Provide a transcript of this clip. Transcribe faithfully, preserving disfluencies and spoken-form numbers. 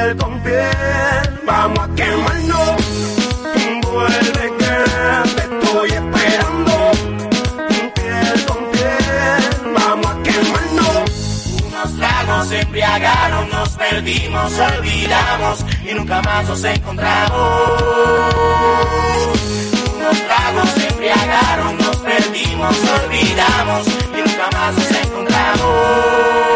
piel con piel. Vamos a quemarnos, vuelve que te estoy esperando. Piel con piel, vamos a quemarnos. Unos tragos se embriagaron, nos perdimos, olvidamos y nunca más nos encontramos. Unos tragos se embriagaron, nos perdimos, olvidamos y nunca más nos encontramos.